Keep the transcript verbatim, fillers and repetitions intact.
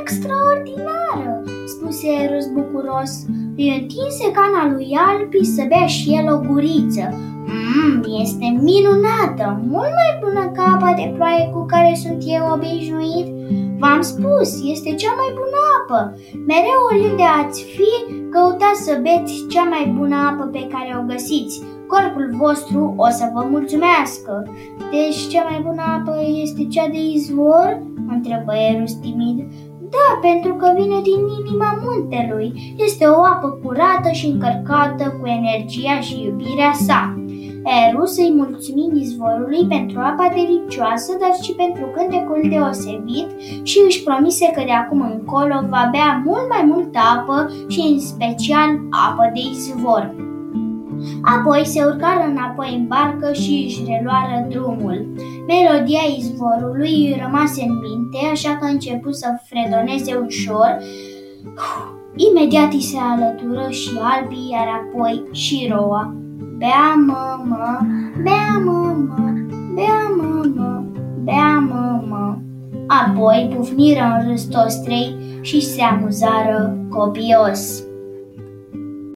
extraordinară, spuse Erus bucuros. Îi întinse cana lui Alpi să bea și el o guriță. Mmm, este minunată, mult mai bună ca apa de ploaie cu care sunt eu obișnuit. V-am spus, este cea mai bună apă. Mereu oriunde ați fi, căutați să beți cea mai bună apă pe care o găsiți. Corpul vostru o să vă mulțumească. Deci cea mai bună apă este cea de izvor? Întrebă Erus timid. Da, pentru că vine din inima muntelui. Este o apă curată și încărcată cu energia și iubirea sa. Erus îi mulțumi izvorului pentru apa delicioasă, dar și pentru cântecul deosebit și își promise că de acum încolo va bea mult mai multă apă și în special apă de izvor. Apoi se urcară înapoi în barcă și își reluară drumul. Melodia izvorului îi rămase în minte, așa că a început să fredoneze ușor. Imediat îi se alătură și Albi, iar apoi și Roa. Bea mămă, bea mămă, bea mămă, bea mămă. Apoi pufniră în râs toți trei și se amuzară copios.